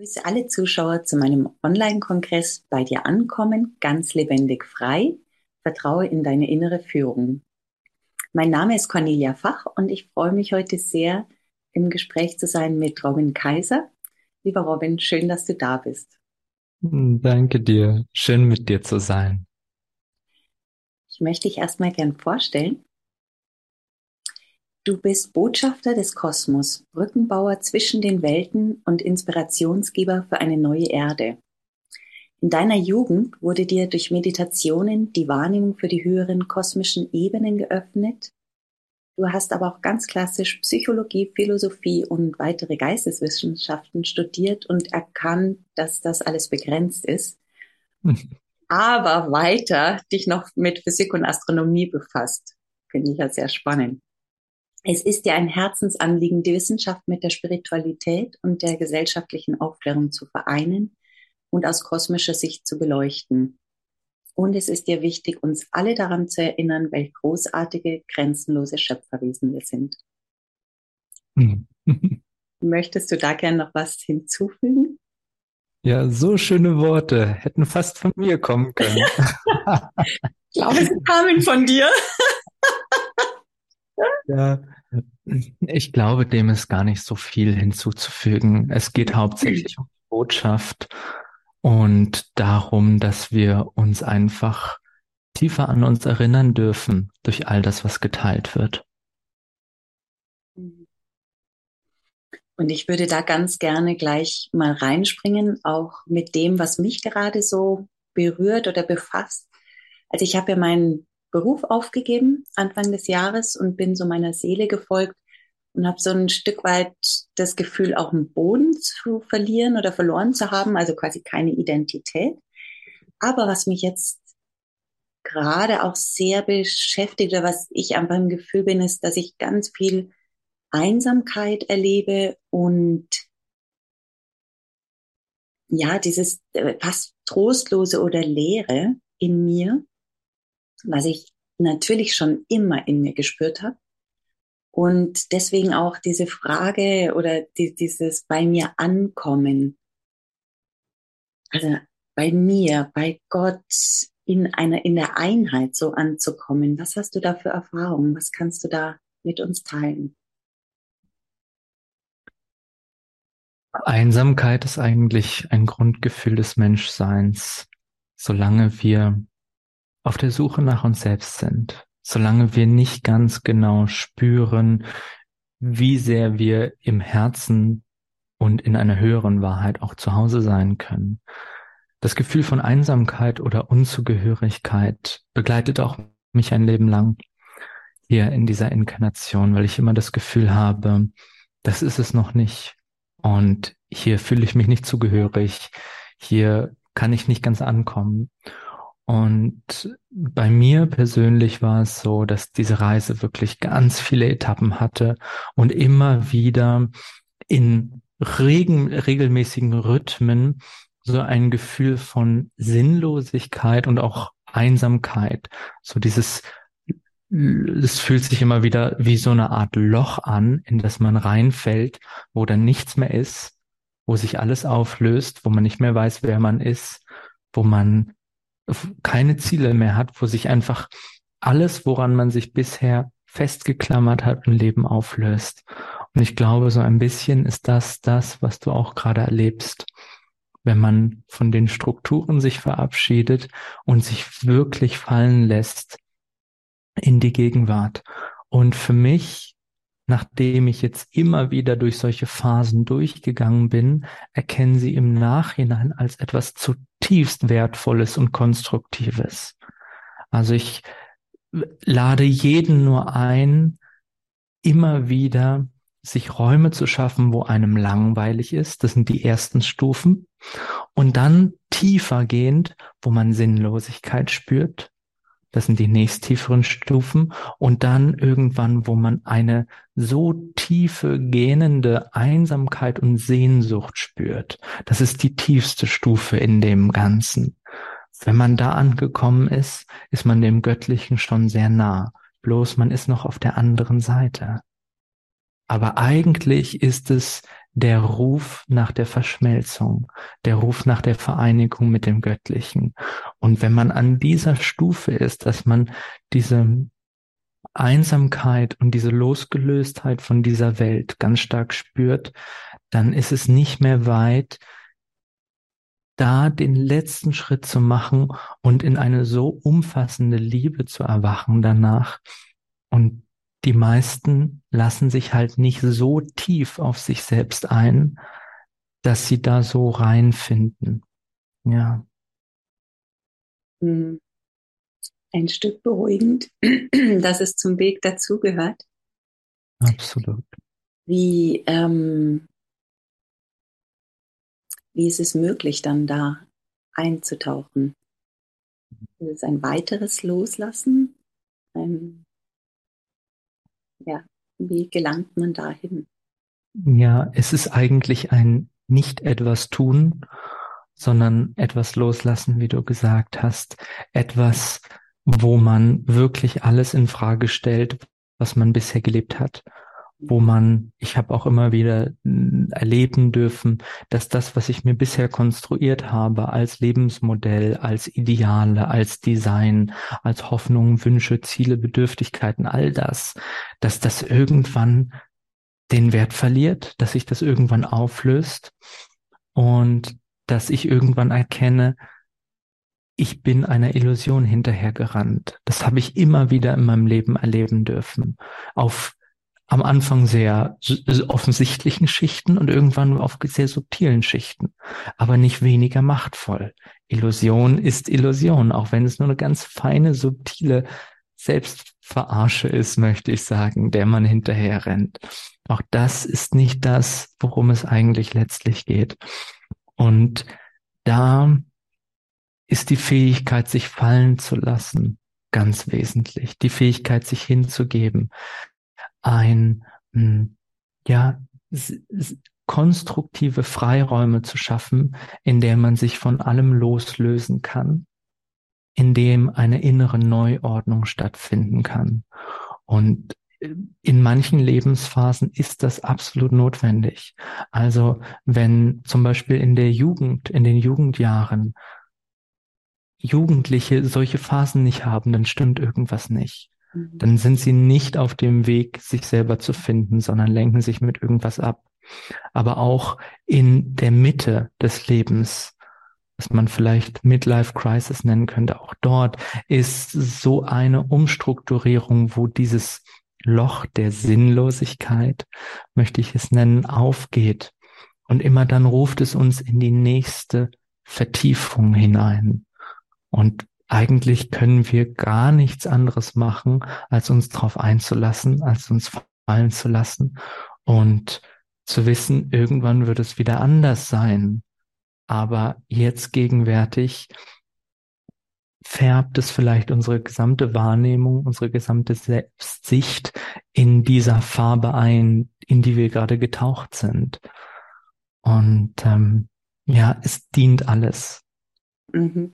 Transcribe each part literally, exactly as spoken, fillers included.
Grüße alle Zuschauer zu meinem Online-Kongress Bei dir ankommen, ganz lebendig frei. Vertraue in deine innere Führung. Mein Name ist Cornelia Fach und ich freue mich heute sehr, im Gespräch zu sein mit Robin Kaiser. Lieber Robin, schön, dass du da bist. Danke dir. Schön mit dir zu sein. Ich möchte dich erstmal gern vorstellen. Du bist Botschafter des Kosmos, Brückenbauer zwischen den Welten und Inspirationsgeber für eine neue Erde. In deiner Jugend wurde dir durch Meditationen die Wahrnehmung für die höheren kosmischen Ebenen geöffnet. Du hast aber auch ganz klassisch Psychologie, Philosophie und weitere Geisteswissenschaften studiert und erkannt, dass das alles begrenzt ist, aber weiter dich noch mit Physik und Astronomie befasst. Finde ich ja sehr spannend. Es ist dir ein Herzensanliegen, die Wissenschaft mit der Spiritualität und der gesellschaftlichen Aufklärung zu vereinen und aus kosmischer Sicht zu beleuchten. Und es ist dir wichtig, uns alle daran zu erinnern, welch großartige, grenzenlose Schöpferwesen wir sind. Möchtest du da gerne noch was hinzufügen? Ja, so schöne Worte hätten fast von mir kommen können. Ich glaube, sie kamen von dir. Ja, ich glaube, dem ist gar nicht so viel hinzuzufügen. Es geht hauptsächlich um die Botschaft und darum, dass wir uns einfach tiefer an uns erinnern dürfen durch all das, was geteilt wird. Und ich würde da ganz gerne gleich mal reinspringen, auch mit dem, was mich gerade so berührt oder befasst. Also ich habe ja meinen Beruf aufgegeben Anfang des Jahres und bin so meiner Seele gefolgt und habe so ein Stück weit das Gefühl, auch einen Boden zu verlieren oder verloren zu haben, also quasi keine Identität. Aber was mich jetzt gerade auch sehr beschäftigt oder was ich einfach im Gefühl bin, ist, dass ich ganz viel Einsamkeit erlebe und ja, dieses äh, fast Trostlose oder Leere in mir, was ich natürlich schon immer in mir gespürt habe. Und deswegen auch diese Frage oder die, dieses bei mir ankommen, also bei mir, bei Gott, in einer, in der Einheit so anzukommen. Was hast du da für Erfahrungen? Was kannst du da mit uns teilen? Einsamkeit ist eigentlich ein Grundgefühl des Menschseins, solange wir auf der Suche nach uns selbst sind, solange wir nicht ganz genau spüren, wie sehr wir im Herzen und in einer höheren Wahrheit auch zu Hause sein können. Das Gefühl von Einsamkeit oder Unzugehörigkeit begleitet auch mich ein Leben lang hier in dieser Inkarnation, weil ich immer das Gefühl habe, das ist es noch nicht. Und hier fühle ich mich nicht zugehörig. Hier kann ich nicht ganz ankommen. Und bei mir persönlich war es so, dass diese Reise wirklich ganz viele Etappen hatte und immer wieder in regen, regelmäßigen Rhythmen so ein Gefühl von Sinnlosigkeit und auch Einsamkeit, so dieses, es fühlt sich immer wieder wie so eine Art Loch an, in das man reinfällt, wo dann nichts mehr ist, wo sich alles auflöst, wo man nicht mehr weiß, wer man ist, wo man keine Ziele mehr hat, wo sich einfach alles, woran man sich bisher festgeklammert hat, im Leben auflöst. Und ich glaube, so ein bisschen ist das das, was du auch gerade erlebst, wenn man von den Strukturen sich verabschiedet und sich wirklich fallen lässt in die Gegenwart. Und für mich, nachdem ich jetzt immer wieder durch solche Phasen durchgegangen bin, erkennen sie im Nachhinein als etwas zutiefst Wertvolles und Konstruktives. Also ich lade jeden nur ein, immer wieder sich Räume zu schaffen, wo einem langweilig ist. Das sind die ersten Stufen. Und dann tiefer gehend, wo man Sinnlosigkeit spürt. Das sind die nächsttieferen Stufen. Und dann irgendwann, wo man eine so tiefe, gähnende Einsamkeit und Sehnsucht spürt. Das ist die tiefste Stufe in dem Ganzen. Wenn man da angekommen ist, ist man dem Göttlichen schon sehr nah. Bloß man ist noch auf der anderen Seite. Aber eigentlich ist es der Ruf nach der Verschmelzung, der Ruf nach der Vereinigung mit dem Göttlichen. Und wenn man an dieser Stufe ist, dass man diese Einsamkeit und diese Losgelöstheit von dieser Welt ganz stark spürt, dann ist es nicht mehr weit, da den letzten Schritt zu machen und in eine so umfassende Liebe zu erwachen danach. Und die meisten lassen sich halt nicht so tief auf sich selbst ein, dass sie da so reinfinden. Ja. Ein Stück beruhigend, dass es zum Weg dazugehört. Absolut. Wie, ähm, wie ist es möglich, dann da einzutauchen? Ist es ein weiteres Loslassen? Ein, ja, wie gelangt man dahin? Ja, es ist eigentlich ein nicht etwas tun, sondern etwas loslassen, wie du gesagt hast. Etwas, wo man wirklich alles in Frage stellt, was man bisher gelebt hat. Wo man, ich habe auch immer wieder erleben dürfen, dass das, was ich mir bisher konstruiert habe, als Lebensmodell, als Ideale, als Design, als Hoffnungen, Wünsche, Ziele, Bedürftigkeiten, all das, dass das irgendwann den Wert verliert, dass sich das irgendwann auflöst und dass ich irgendwann erkenne, ich bin einer Illusion hinterhergerannt. Das habe ich immer wieder in meinem Leben erleben dürfen. Auf am Anfang sehr offensichtlichen Schichten und irgendwann auf sehr subtilen Schichten, aber nicht weniger machtvoll. Illusion ist Illusion, auch wenn es nur eine ganz feine, subtile Selbstverarsche ist, möchte ich sagen, der man hinterher rennt. Auch das ist nicht das, worum es eigentlich letztlich geht. Und da ist die Fähigkeit, sich fallen zu lassen, ganz wesentlich. Die Fähigkeit, sich hinzugeben. Ein, ja, konstruktive Freiräume zu schaffen, in der man sich von allem loslösen kann, in dem eine innere Neuordnung stattfinden kann. Und in manchen Lebensphasen ist das absolut notwendig. Also wenn zum Beispiel in der Jugend, in den Jugendjahren Jugendliche solche Phasen nicht haben, dann stimmt irgendwas nicht. Mhm. Dann sind sie nicht auf dem Weg, sich selber zu finden, sondern lenken sich mit irgendwas ab. Aber auch in der Mitte des Lebens, was man vielleicht Midlife Crisis nennen könnte, auch dort ist so eine Umstrukturierung, wo dieses Loch der Sinnlosigkeit, möchte ich es nennen, aufgeht. Und immer dann ruft es uns in die nächste Vertiefung hinein. Und eigentlich können wir gar nichts anderes machen, als uns darauf einzulassen, als uns fallen zu lassen und zu wissen, irgendwann wird es wieder anders sein. Aber jetzt gegenwärtig färbt es vielleicht unsere gesamte Wahrnehmung, unsere gesamte Selbstsicht in dieser Farbe ein, in die wir gerade getaucht sind. Und ähm, ja, es dient alles. Mhm.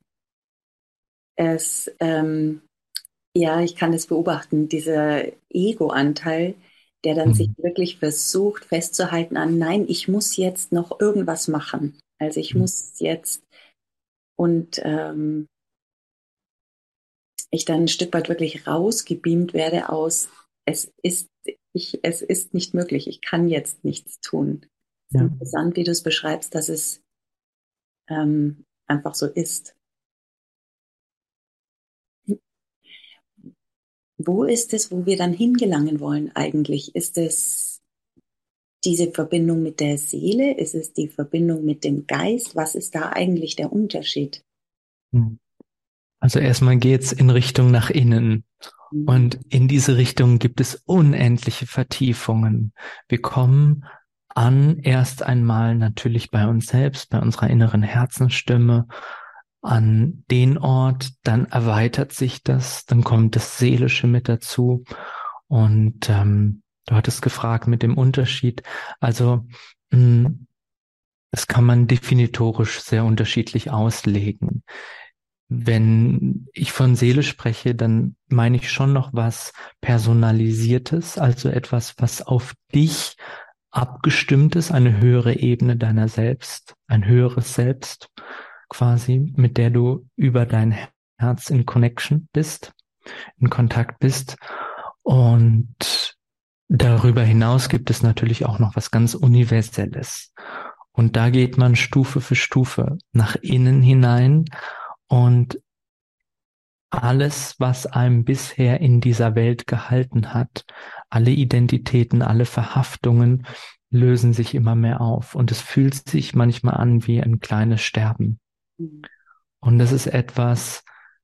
Es, ähm, ja, ich kann es beobachten, dieser Ego-Anteil, der dann mhm. sich wirklich versucht festzuhalten an, nein, ich muss jetzt noch irgendwas machen. Also ich mhm. muss jetzt und ähm, ich dann ein Stück weit wirklich rausgebeamt werde aus, es ist, ich, es ist nicht möglich, ich kann jetzt nichts tun. Es ist ja. interessant, wie du es beschreibst, dass es ähm, einfach so ist. Wo ist es, wo wir dann hingelangen wollen eigentlich? Ist es diese Verbindung mit der Seele? Ist es die Verbindung mit dem Geist? Was ist da eigentlich der Unterschied? Also erstmal geht's in Richtung nach innen. Mhm. Und in diese Richtung gibt es unendliche Vertiefungen. Wir kommen an erst einmal natürlich bei uns selbst, bei unserer inneren Herzensstimme, an den Ort, dann erweitert sich das, dann kommt das Seelische mit dazu. Und ähm, du hattest gefragt mit dem Unterschied. Also mh, das kann man definitorisch sehr unterschiedlich auslegen. Wenn ich von Seele spreche, dann meine ich schon noch was Personalisiertes, also etwas, was auf dich abgestimmtes, eine höhere Ebene deiner selbst, ein höheres Selbst quasi, mit der du über dein Herz in Connection bist, in Kontakt bist. Und darüber hinaus gibt es natürlich auch noch was ganz Universelles. Und da geht man Stufe für Stufe nach innen hinein und alles, was einem bisher in dieser Welt gehalten hat, alle Identitäten, alle Verhaftungen lösen sich immer mehr auf. Und es fühlt sich manchmal an wie ein kleines Sterben. Mhm. Und das ist etwas,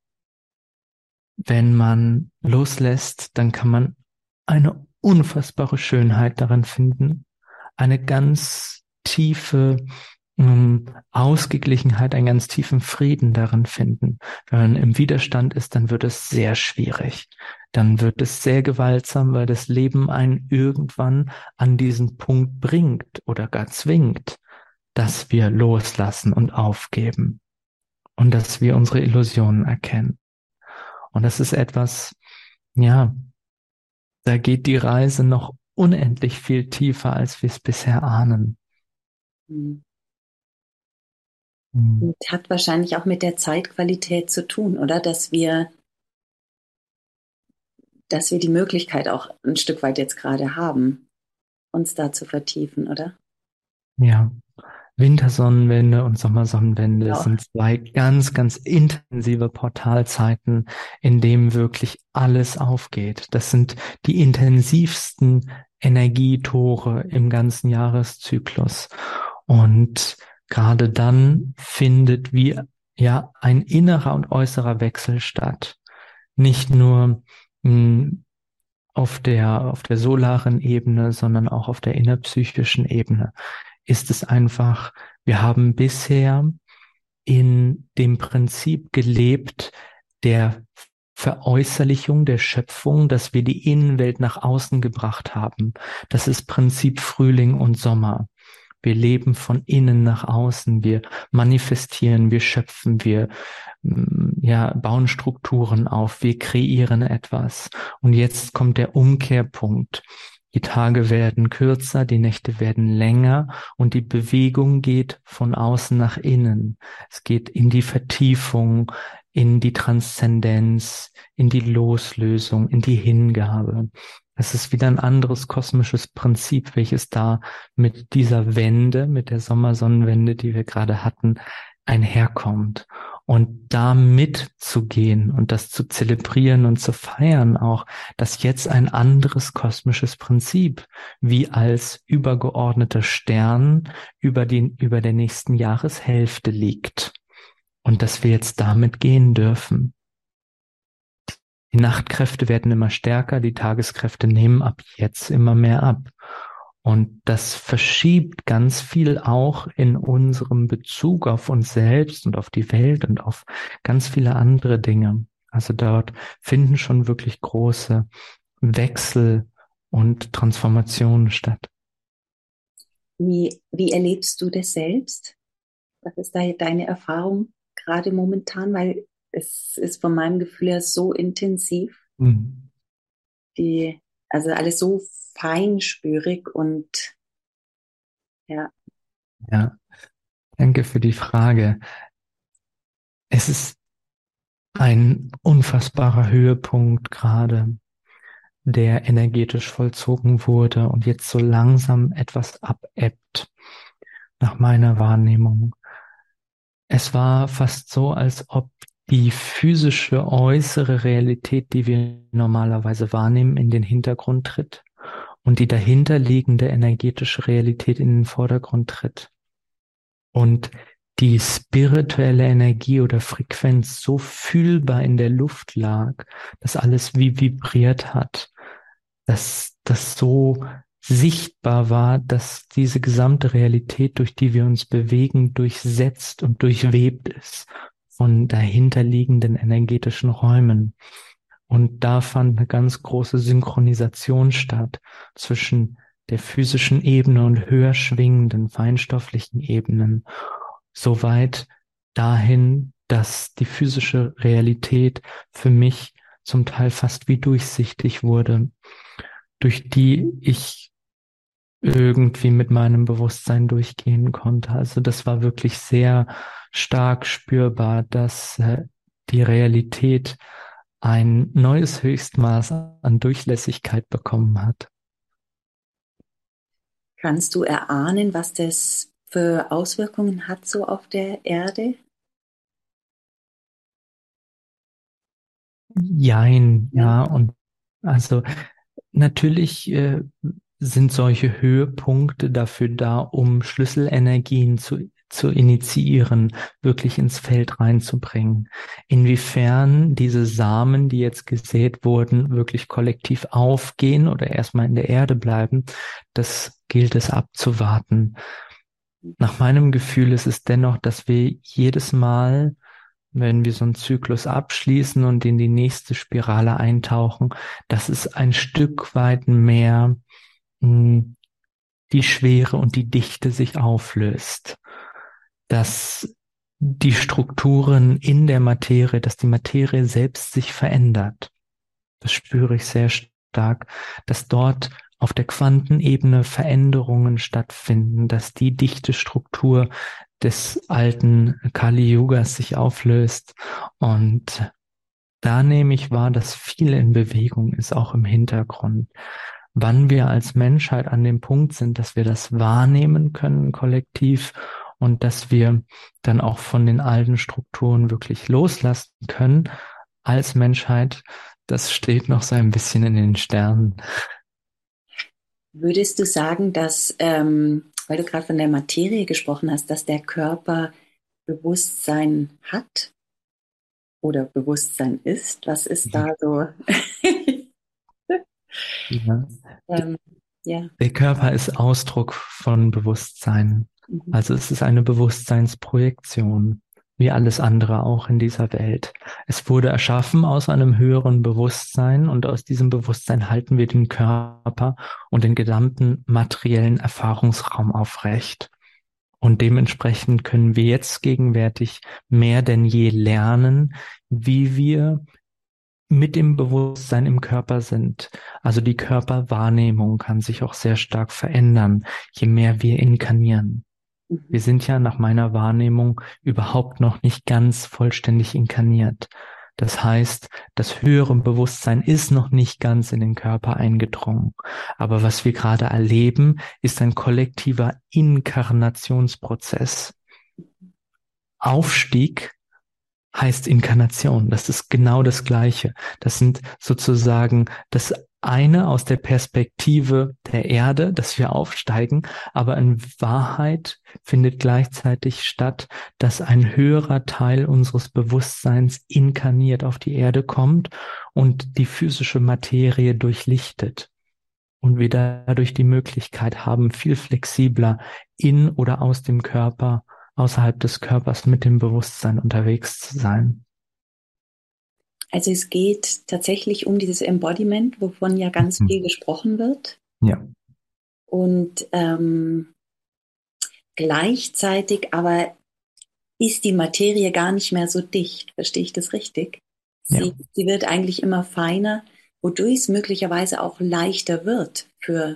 wenn man loslässt, dann kann man eine unfassbare Schönheit darin finden, eine ganz tiefe ähm, Ausgeglichenheit, einen ganz tiefen Frieden darin finden. Wenn man im Widerstand ist, dann wird es sehr schwierig. Dann wird es sehr gewaltsam, weil das Leben einen irgendwann an diesen Punkt bringt oder gar zwingt, dass wir loslassen und aufgeben und dass wir unsere Illusionen erkennen. Und das ist etwas, ja, da geht die Reise noch unendlich viel tiefer, als wir es bisher ahnen. Und hm. hat wahrscheinlich auch mit der Zeitqualität zu tun, oder? Dass wir, dass wir die Möglichkeit auch ein Stück weit jetzt gerade haben, uns da zu vertiefen, oder? Ja. Wintersonnenwende und Sommersonnenwende Ja. sind zwei ganz, ganz intensive Portalzeiten, in denen wirklich alles aufgeht. Das sind die intensivsten Energietore im ganzen Jahreszyklus. Und gerade dann findet wie ja ein innerer und äußerer Wechsel statt. Nicht nur mh, auf der, auf der solaren Ebene, sondern auch auf der innerpsychischen Ebene. Ist es einfach, wir haben bisher in dem Prinzip gelebt der Veräußerlichung der Schöpfung, dass wir die Innenwelt nach außen gebracht haben. Das ist Prinzip Frühling und Sommer. Wir leben von innen nach außen, wir manifestieren, wir schöpfen, wir ja, bauen Strukturen auf, wir kreieren etwas. Und jetzt kommt der Umkehrpunkt. Die Tage werden kürzer, die Nächte werden länger und die Bewegung geht von außen nach innen. Es geht in die Vertiefung, in die Transzendenz, in die Loslösung, in die Hingabe. Es ist wieder ein anderes kosmisches Prinzip, welches da mit dieser Wende, mit der Sommersonnenwende, die wir gerade hatten, einherkommt. Und da mitzugehen und das zu zelebrieren und zu feiern auch, dass jetzt ein anderes kosmisches Prinzip wie als übergeordneter Stern über die, über der nächsten Jahreshälfte liegt. Und dass wir jetzt damit gehen dürfen. Die Nachtkräfte werden immer stärker, die Tageskräfte nehmen ab jetzt immer mehr ab. Und das verschiebt ganz viel auch in unserem Bezug auf uns selbst und auf die Welt und auf ganz viele andere Dinge. Also dort finden schon wirklich große Wechsel und Transformationen statt. Wie, wie erlebst du das selbst? Was ist da deine Erfahrung gerade momentan? Weil es ist von meinem Gefühl her so intensiv. Mhm. Die, also alles so feinspürig und ja. Ja, danke für die Frage. Es ist ein unfassbarer Höhepunkt gerade, der energetisch vollzogen wurde und jetzt so langsam etwas abebbt, nach meiner Wahrnehmung. Es war fast so, als ob die physische äußere Realität, die wir normalerweise wahrnehmen, in den Hintergrund tritt und die dahinterliegende energetische Realität in den Vordergrund tritt. Und die spirituelle Energie oder Frequenz so fühlbar in der Luft lag, dass alles wie vibriert hat, dass das so sichtbar war, dass diese gesamte Realität, durch die wir uns bewegen, durchsetzt und durchwebt ist von dahinterliegenden energetischen Räumen. Und da fand eine ganz große Synchronisation statt zwischen der physischen Ebene und höher schwingenden, feinstofflichen Ebenen. Soweit dahin, dass die physische Realität für mich zum Teil fast wie durchsichtig wurde, durch die ich irgendwie mit meinem Bewusstsein durchgehen konnte. Also das war wirklich sehr stark spürbar, dass äh, die Realität ein neues Höchstmaß an Durchlässigkeit bekommen hat. Kannst du erahnen, was das für Auswirkungen hat so auf der Erde? Jein, Ja. ja, und also natürlich äh, sind solche Höhepunkte dafür da, um Schlüsselenergien zu, zu initiieren, wirklich ins Feld reinzubringen. Inwiefern diese Samen, die jetzt gesät wurden, wirklich kollektiv aufgehen oder erstmal in der Erde bleiben, das gilt es abzuwarten. Nach meinem Gefühl ist es dennoch, dass wir jedes Mal, wenn wir so einen Zyklus abschließen und in die nächste Spirale eintauchen, dass es ein Stück weit mehr mh, die Schwere und die Dichte sich auflöst, dass die Strukturen in der Materie, dass die Materie selbst sich verändert. Das spüre ich sehr stark, dass dort auf der Quantenebene Veränderungen stattfinden, dass die dichte Struktur des alten Kali Yugas sich auflöst. Und da nehme ich wahr, dass viel in Bewegung ist, auch im Hintergrund. Wann wir als Menschheit an dem Punkt sind, dass wir das wahrnehmen können, kollektiv, und dass wir dann auch von den alten Strukturen wirklich loslassen können, als Menschheit, das steht noch so ein bisschen in den Sternen. Würdest du sagen, dass, ähm, weil du gerade von der Materie gesprochen hast, dass der Körper Bewusstsein hat oder Bewusstsein ist? Was ist da so? Ja. ähm, ja. Der Körper ist Ausdruck von Bewusstsein. Mhm. Also es ist eine Bewusstseinsprojektion, wie alles andere auch in dieser Welt. Es wurde erschaffen aus einem höheren Bewusstsein, und aus diesem Bewusstsein halten wir den Körper und den gesamten materiellen Erfahrungsraum aufrecht. Und dementsprechend können wir jetzt gegenwärtig mehr denn je lernen, wie wir mit dem Bewusstsein im Körper sind. Also die Körperwahrnehmung kann sich auch sehr stark verändern, je mehr wir inkarnieren. Wir Mhm. sind ja nach meiner Wahrnehmung überhaupt noch nicht ganz vollständig inkarniert. Das heißt, das höhere Bewusstsein ist noch nicht ganz in den Körper eingedrungen. Aber was wir gerade erleben, ist ein kollektiver Inkarnationsprozess. Aufstieg heißt Inkarnation. Das ist genau das Gleiche. Das sind sozusagen das eine aus der Perspektive der Erde, dass wir aufsteigen, aber in Wahrheit findet gleichzeitig statt, dass ein höherer Teil unseres Bewusstseins inkarniert auf die Erde kommt und die physische Materie durchlichtet. Und wir dadurch die Möglichkeit haben, viel flexibler in oder aus dem Körper, außerhalb des Körpers mit dem Bewusstsein unterwegs zu sein. Also es geht tatsächlich um dieses Embodiment, wovon ja ganz viel Mhm. gesprochen wird. Ja, Und ähm, gleichzeitig aber ist die Materie gar nicht mehr so dicht. Verstehe ich das richtig? ja, Sie, sie wird eigentlich immer feiner, wodurch es möglicherweise auch leichter wird für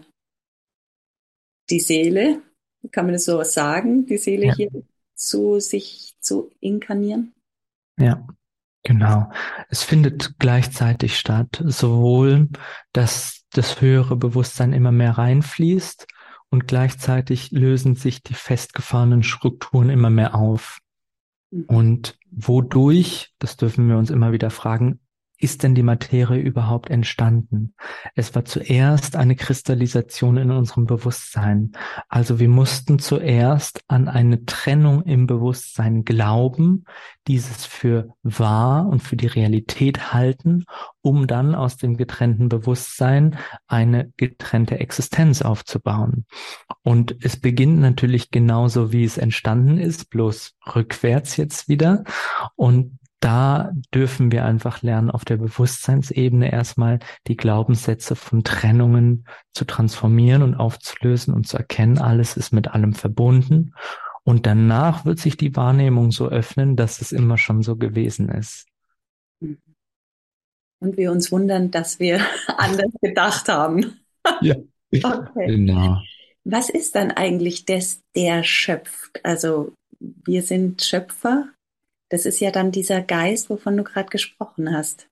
die Seele. Kann man das so sagen? Die Seele ja, hier zu sich zu inkarnieren? ja, genau. Es findet gleichzeitig statt, sowohl, dass das höhere Bewusstsein immer mehr reinfließt, und gleichzeitig lösen sich die festgefahrenen Strukturen immer mehr auf. Mhm. Und wodurch, das dürfen wir uns immer wieder fragen, ist denn die Materie überhaupt entstanden? Es war zuerst eine Kristallisation in unserem Bewusstsein. Also wir mussten zuerst an eine Trennung im Bewusstsein glauben, dieses für wahr und für die Realität halten, um dann aus dem getrennten Bewusstsein eine getrennte Existenz aufzubauen. Und es beginnt natürlich genauso, wie es entstanden ist, bloß rückwärts jetzt wieder. Und da dürfen wir einfach lernen, auf der Bewusstseinsebene erstmal die Glaubenssätze von Trennungen zu transformieren und aufzulösen und zu erkennen, alles ist mit allem verbunden. Und danach wird sich die Wahrnehmung so öffnen, dass es immer schon so gewesen ist. Mhm. Und wir uns wundern, dass wir anders gedacht haben. Ja, Okay. genau. Was ist dann eigentlich das, der schöpft? Also wir sind Schöpfer. Das ist ja dann dieser Geist, wovon du gerade gesprochen hast.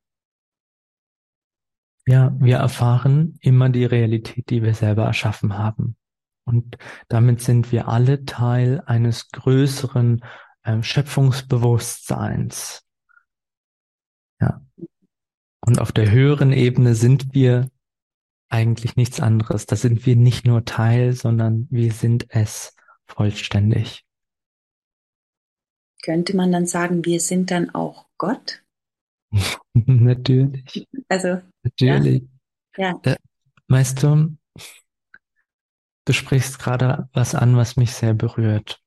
Ja, wir erfahren immer die Realität, die wir selber erschaffen haben. Und damit sind wir alle Teil eines größeren ähm, Schöpfungsbewusstseins. Ja. Und auf der höheren Ebene sind wir eigentlich nichts anderes. Da sind wir nicht nur Teil, sondern wir sind es vollständig. Könnte man dann sagen, wir sind dann auch Gott? Natürlich, Also, ja, natürlich. ja, Äh, weißt du, du sprichst gerade was an, was mich sehr berührt.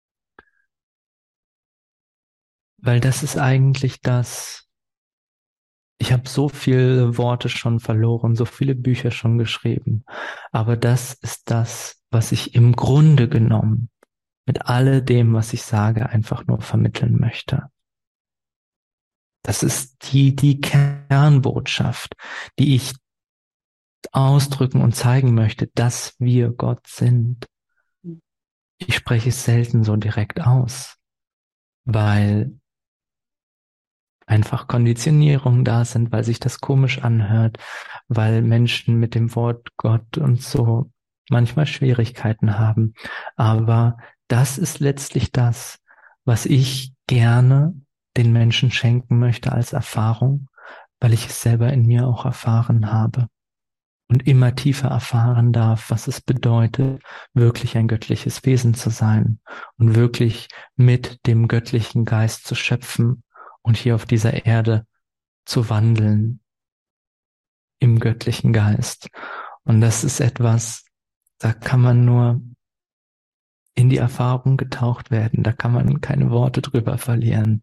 Weil das ist eigentlich das, ich habe so viele Worte schon verloren, so viele Bücher schon geschrieben. Aber das ist das, was ich im Grunde genommen mit alledem, was ich sage, einfach nur vermitteln möchte. Das ist die, die Kernbotschaft, die ich ausdrücken und zeigen möchte, dass wir Gott sind. Ich spreche es selten so direkt aus, weil einfach Konditionierungen da sind, weil sich das komisch anhört, weil Menschen mit dem Wort Gott und so manchmal Schwierigkeiten haben. Aber das ist letztlich das, was ich gerne den Menschen schenken möchte als Erfahrung, weil ich es selber in mir auch erfahren habe und immer tiefer erfahren darf, was es bedeutet, wirklich ein göttliches Wesen zu sein und wirklich mit dem göttlichen Geist zu schöpfen und hier auf dieser Erde zu wandeln im göttlichen Geist. Und das ist etwas, da kann man nur in die Erfahrung getaucht werden, da kann man keine Worte drüber verlieren.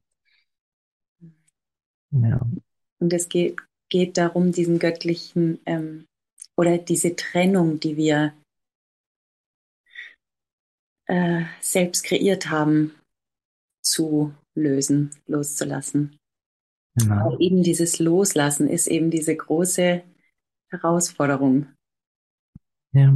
Ja. und es geht, geht darum, diesen göttlichen ähm, oder diese Trennung, die wir äh, selbst kreiert haben, zu lösen, loszulassen. Genau. Aber eben dieses Loslassen ist eben diese große Herausforderung. Ja.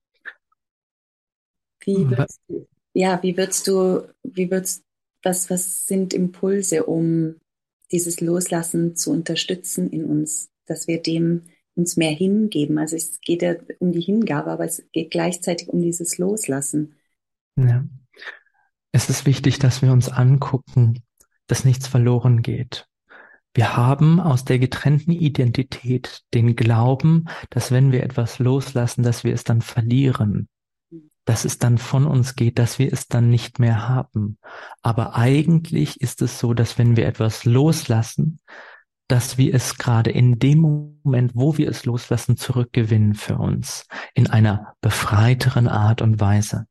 Wie würdest du, ja, wie würdest du, wie würdest, was, was sind Impulse, um dieses Loslassen zu unterstützen in uns, dass wir dem uns mehr hingeben? Also es geht ja um die Hingabe, aber es geht gleichzeitig um dieses Loslassen. Ja. Es ist wichtig, dass wir uns angucken, dass nichts verloren geht. Wir haben aus der getrennten Identität den Glauben, dass wenn wir etwas loslassen, dass wir es dann verlieren, dass es dann von uns geht, dass wir es dann nicht mehr haben. Aber eigentlich ist es so, dass wenn wir etwas loslassen, dass wir es gerade in dem Moment, wo wir es loslassen, zurückgewinnen für uns, in einer befreiteren Art und Weise.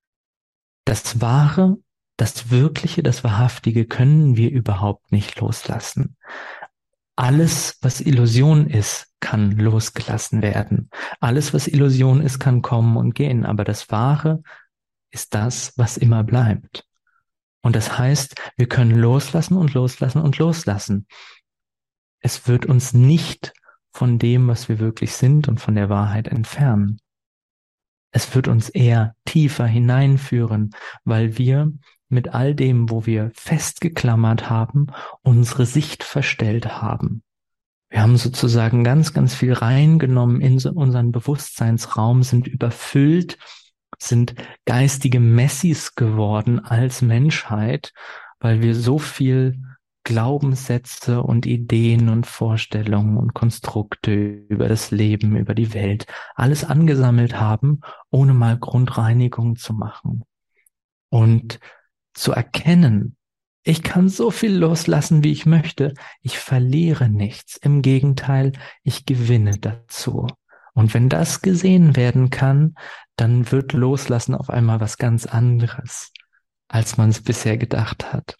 Das Wahre, das Wirkliche, das Wahrhaftige können wir überhaupt nicht loslassen. Alles, was Illusion ist, kann losgelassen werden. Alles, was Illusion ist, kann kommen und gehen. Aber das Wahre ist das, was immer bleibt. Und das heißt, wir können loslassen und loslassen und loslassen. Es wird uns nicht von dem, was wir wirklich sind und von der Wahrheit entfernen. Es wird uns eher tiefer hineinführen, weil wir mit all dem, wo wir festgeklammert haben, unsere Sicht verstellt haben. Wir haben sozusagen ganz, ganz viel reingenommen in so unseren Bewusstseinsraum, sind überfüllt, sind geistige Messis geworden als Menschheit, weil wir so viel Glaubenssätze und Ideen und Vorstellungen und Konstrukte über das Leben, über die Welt, alles angesammelt haben, ohne mal Grundreinigung zu machen. Und zu erkennen, ich kann so viel loslassen, wie ich möchte, ich verliere nichts. Im Gegenteil, ich gewinne dazu. Und wenn das gesehen werden kann, dann wird Loslassen auf einmal was ganz anderes, als man es bisher gedacht hat.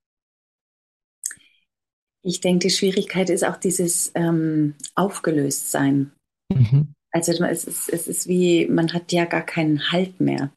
Ich denke, die Schwierigkeit ist auch dieses ähm, Aufgelöstsein. Mhm. Also es ist, es ist wie, man hat ja gar keinen Halt mehr.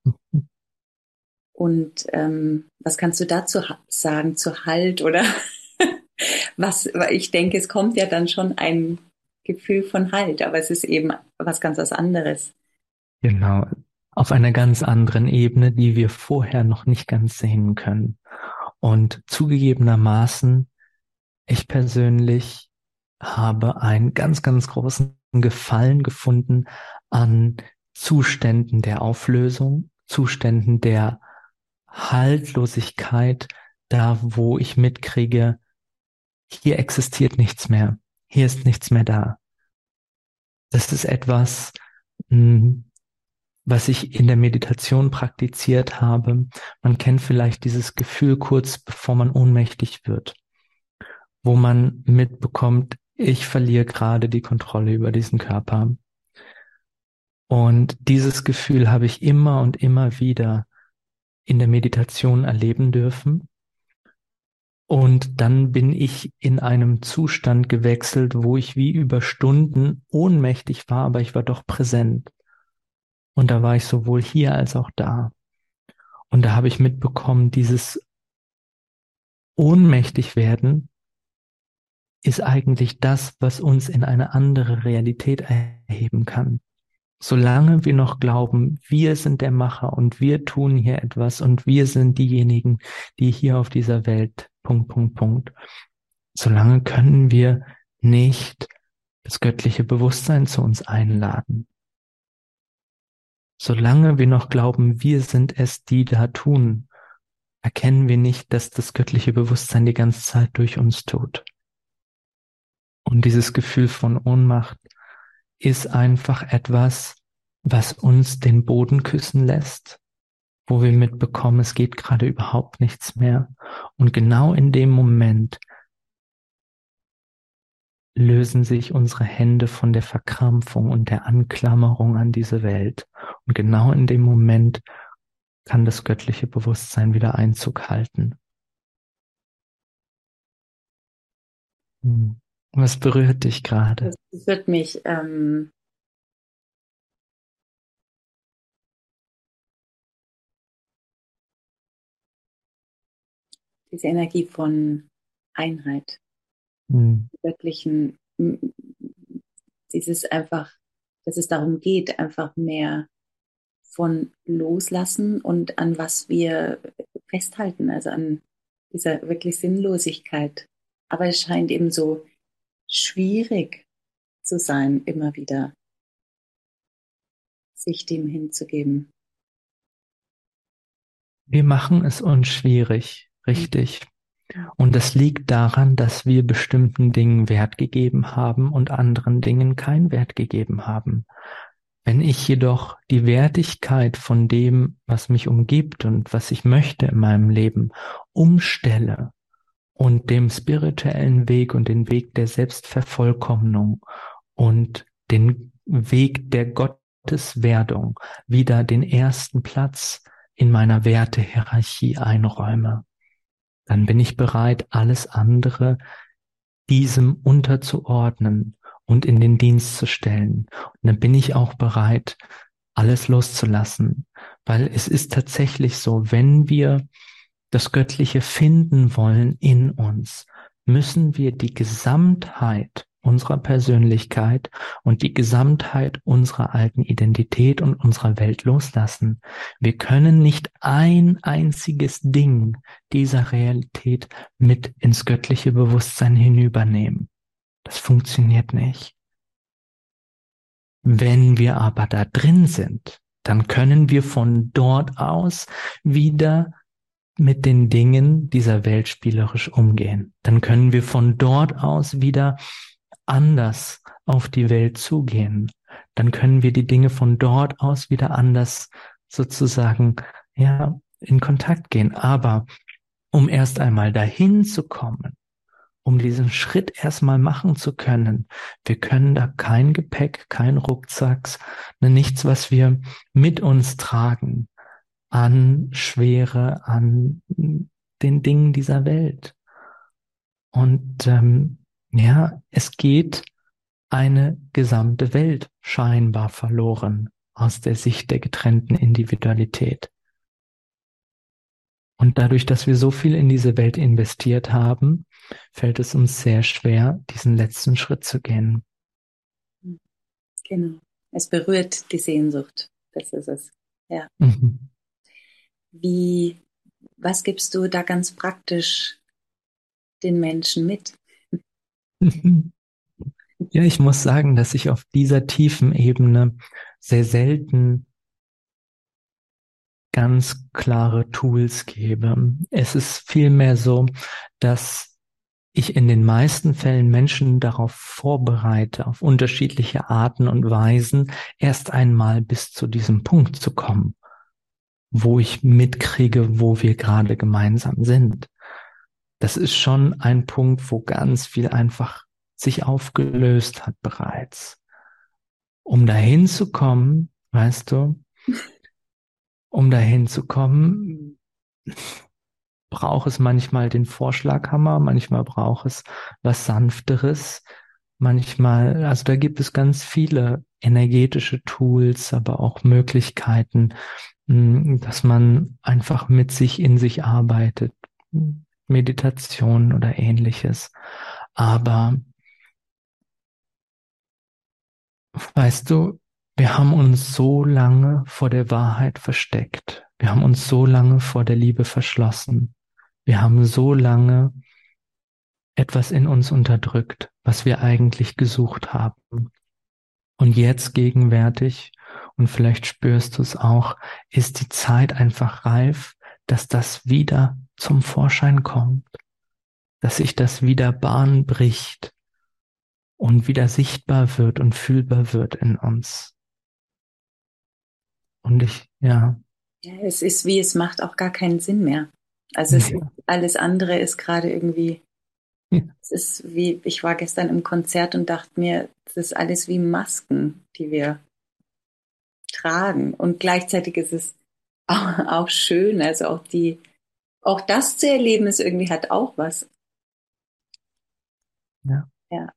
Und ähm, was kannst du dazu ha- sagen, zu Halt oder was? Weil ich denke, es kommt ja dann schon ein Gefühl von Halt, aber es ist eben was ganz was anderes. Genau. auf einer ganz anderen Ebene, die wir vorher noch nicht ganz sehen können. Und zugegebenermaßen, ich persönlich habe einen ganz, ganz großen Gefallen gefunden an Zuständen der Auflösung, Zuständen der Haltlosigkeit, da wo ich mitkriege, hier existiert nichts mehr, hier ist nichts mehr da. Das ist etwas, was ich in der Meditation praktiziert habe. Man kennt vielleicht dieses Gefühl kurz bevor man ohnmächtig wird, wo man mitbekommt, ich verliere gerade die Kontrolle über diesen Körper. Und dieses Gefühl habe ich immer und immer wieder in der Meditation erleben dürfen. Und dann bin ich in einem Zustand gewechselt, wo ich wie über Stunden ohnmächtig war, aber ich war doch präsent. Und da war ich sowohl hier als auch da. Und da habe ich mitbekommen, dieses ohnmächtig werden ist eigentlich das, was uns in eine andere Realität erheben kann. Solange wir noch glauben, wir sind der Macher und wir tun hier etwas und wir sind diejenigen, die hier auf dieser Welt, Punkt, Punkt, Punkt, solange können wir nicht das göttliche Bewusstsein zu uns einladen. Solange wir noch glauben, wir sind es, die da tun, erkennen wir nicht, dass das göttliche Bewusstsein die ganze Zeit durch uns tut. Und dieses Gefühl von Ohnmacht ist einfach etwas, was uns den Boden küssen lässt, wo wir mitbekommen, es geht gerade überhaupt nichts mehr. Und genau in dem Moment lösen sich unsere Hände von der Verkrampfung und der Anklammerung an diese Welt. Und genau in dem Moment kann das göttliche Bewusstsein wieder Einzug halten. Was berührt dich gerade? Das berührt mich. Ähm, diese Energie von Einheit, Hm. göttlichen, dieses einfach, dass es darum geht, einfach mehr von loslassen und an was wir festhalten, also an dieser wirklich Sinnlosigkeit. Aber es scheint eben so schwierig zu sein, immer wieder sich dem hinzugeben. Wir machen es uns schwierig, richtig. Und das liegt daran, dass wir bestimmten Dingen Wert gegeben haben und anderen Dingen keinen Wert gegeben haben. Wenn ich jedoch die Wertigkeit von dem, was mich umgibt und was ich möchte in meinem Leben, umstelle und dem spirituellen Weg und den Weg der Selbstvervollkommnung und den Weg der Gotteswerdung wieder den ersten Platz in meiner Wertehierarchie einräume, dann bin ich bereit, alles andere diesem unterzuordnen und in den Dienst zu stellen. Und dann bin ich auch bereit, alles loszulassen, weil es ist tatsächlich so, wenn wir das Göttliche finden wollen in uns, müssen wir die Gesamtheit unserer Persönlichkeit und die Gesamtheit unserer alten Identität und unserer Welt loslassen. Wir können nicht ein einziges Ding dieser Realität mit ins göttliche Bewusstsein hinübernehmen. Das funktioniert nicht. Wenn wir aber da drin sind, dann können wir von dort aus wieder mit den Dingen dieser Welt spielerisch umgehen. Dann können wir von dort aus wieder anders auf die Welt zugehen. Dann können wir die Dinge von dort aus wieder anders sozusagen, ja, in Kontakt gehen. Aber um erst einmal dahin zu kommen, um diesen Schritt erstmal machen zu können, wir können da kein Gepäck, kein Rucksack, nichts, was wir mit uns tragen an Schwere, an den Dingen dieser Welt. Und ähm, ja, es geht eine gesamte Welt scheinbar verloren aus der Sicht der getrennten Individualität. Und dadurch, dass wir so viel in diese Welt investiert haben, fällt es uns sehr schwer, diesen letzten Schritt zu gehen. Genau. Es berührt die Sehnsucht. Das ist es. ja. Mhm. Wie, was gibst du da ganz praktisch den Menschen mit? Ja, ich muss sagen, dass ich auf dieser tiefen Ebene sehr selten ganz klare Tools gebe. Es ist vielmehr so, dass ich in den meisten Fällen Menschen darauf vorbereite, auf unterschiedliche Arten und Weisen, erst einmal bis zu diesem Punkt zu kommen, wo ich mitkriege, wo wir gerade gemeinsam sind. Das ist schon ein Punkt, wo ganz viel einfach sich aufgelöst hat bereits. Um dahin zu kommen, weißt du, um dahin zu kommen, braucht es manchmal den Vorschlaghammer, manchmal braucht es was Sanfteres, manchmal, also da gibt es ganz viele energetische Tools, aber auch Möglichkeiten, dass man einfach mit sich in sich arbeitet, Meditation oder ähnliches. Aber weißt du, wir haben uns so lange vor der Wahrheit versteckt. Wir haben uns so lange vor der Liebe verschlossen. Wir haben so lange etwas in uns unterdrückt, was wir eigentlich gesucht haben. Und jetzt gegenwärtig, und vielleicht spürst du es auch, ist die Zeit einfach reif, dass das wieder zum Vorschein kommt, dass sich das wieder Bahn bricht und wieder sichtbar wird und fühlbar wird in uns. Und ich, ja. Ja, es ist wie, es macht auch gar keinen Sinn mehr. Also es ist, Ja. alles andere ist gerade irgendwie, Ja. es ist wie, ich war gestern im Konzert und dachte mir, das ist alles wie Masken, die wir tragen. Und gleichzeitig ist es auch, auch schön, also auch die, auch das zu erleben, ist irgendwie hat auch was. Ja. Ja.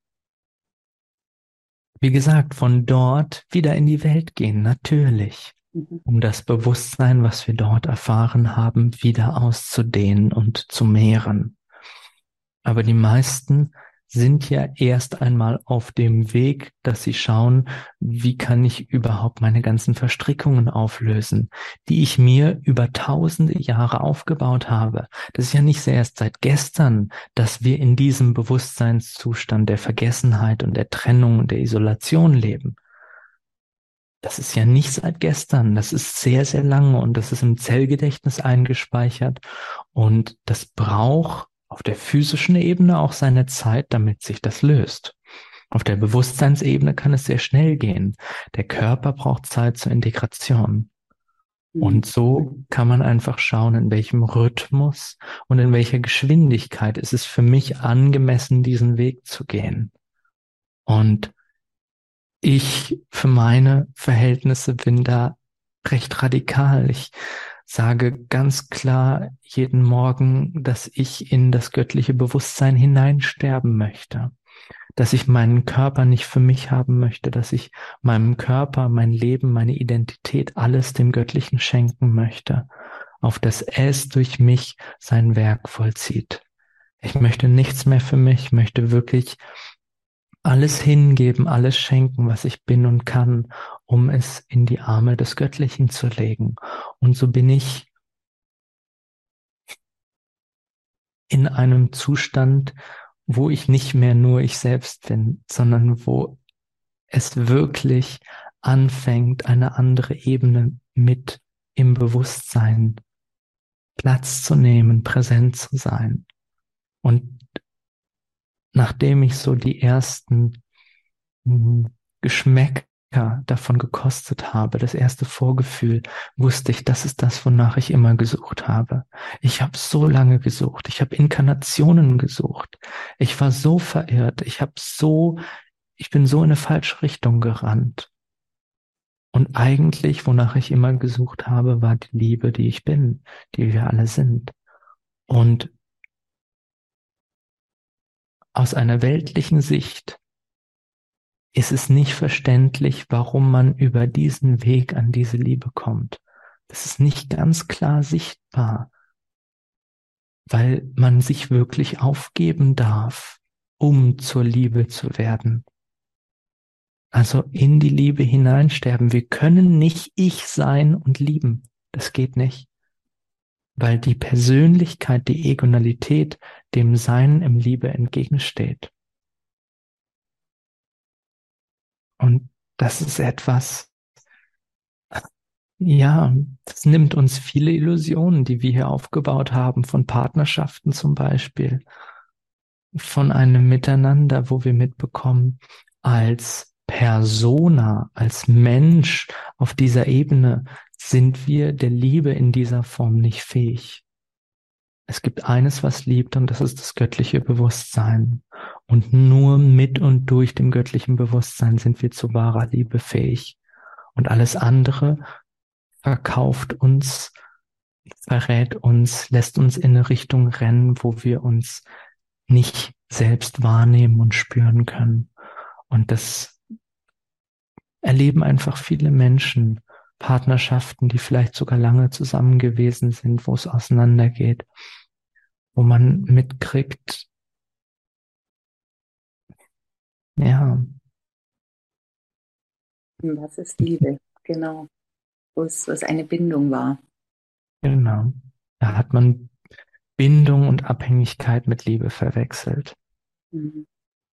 Wie gesagt, von dort wieder in die Welt gehen, natürlich, Mhm. um das Bewusstsein, was wir dort erfahren haben, wieder auszudehnen und zu mehren. Aber die meisten sind ja erst einmal auf dem Weg, dass sie schauen, wie kann ich überhaupt meine ganzen Verstrickungen auflösen, die ich mir über tausende Jahre aufgebaut habe. Das ist ja nicht erst seit gestern, dass wir in diesem Bewusstseinszustand der Vergessenheit und der Trennung und der Isolation leben. Das ist ja nicht seit gestern, das ist sehr, sehr lange und das ist im Zellgedächtnis eingespeichert und das braucht auf der physischen Ebene auch seine Zeit, damit sich das löst. Auf der Bewusstseinsebene kann es sehr schnell gehen. Der Körper braucht Zeit zur Integration. Mhm. Und so kann man einfach schauen, in welchem Rhythmus und in welcher Geschwindigkeit ist es für mich angemessen, diesen Weg zu gehen. Und ich für meine Verhältnisse bin da recht radikal. Ich sage ganz klar jeden Morgen, dass ich in das göttliche Bewusstsein hineinsterben möchte, dass ich meinen Körper nicht für mich haben möchte, dass ich meinem Körper, mein Leben, meine Identität, alles dem Göttlichen schenken möchte, auf dass es durch mich sein Werk vollzieht. Ich möchte nichts mehr für mich, ich möchte wirklich alles hingeben, alles schenken, was ich bin und kann, um es in die Arme des Göttlichen zu legen. Und so bin ich in einem Zustand, wo ich nicht mehr nur ich selbst bin, sondern wo es wirklich anfängt, eine andere Ebene mit im Bewusstsein Platz zu nehmen, präsent zu sein. Und nachdem ich so die ersten mh, Geschmäcker davon gekostet habe, das erste Vorgefühl, wusste ich, das ist das, wonach ich immer gesucht habe. Ich habe so lange gesucht, ich habe Inkarnationen gesucht, ich war so verirrt, ich habe so, ich bin so in eine falsche Richtung gerannt. Und eigentlich, wonach ich immer gesucht habe, war die Liebe, die ich bin, die wir alle sind. Und aus einer weltlichen Sicht ist es nicht verständlich, warum man über diesen Weg an diese Liebe kommt. Das ist nicht ganz klar sichtbar, weil man sich wirklich aufgeben darf, um zur Liebe zu werden. Also in die Liebe hineinsterben. Wir können nicht ich sein und lieben. Das geht nicht. Weil die Persönlichkeit, die Egonalität dem Sein im Liebe entgegensteht. Und das ist etwas, ja, das nimmt uns viele Illusionen, die wir hier aufgebaut haben, von Partnerschaften zum Beispiel, von einem Miteinander, wo wir mitbekommen, als Persona, als Mensch auf dieser Ebene sind wir der Liebe in dieser Form nicht fähig. Es gibt eines, was liebt, und das ist das göttliche Bewusstsein. Und nur mit und durch dem göttlichen Bewusstsein sind wir zu wahrer Liebe fähig. Und alles andere verkauft uns, verrät uns, lässt uns in eine Richtung rennen, wo wir uns nicht selbst wahrnehmen und spüren können. Und das erleben einfach viele Menschen, Partnerschaften, die vielleicht sogar lange zusammen gewesen sind, wo es auseinandergeht, wo man mitkriegt, ja. Was ist Liebe? Genau. Wo es, wo es eine Bindung war. Genau. Da hat man Bindung und Abhängigkeit mit Liebe verwechselt. Mhm.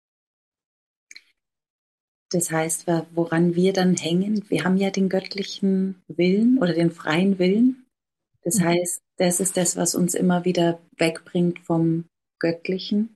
Das heißt, woran wir dann hängen, wir haben ja den göttlichen Willen oder den freien Willen. Das heißt, das ist das, was uns immer wieder wegbringt vom Göttlichen.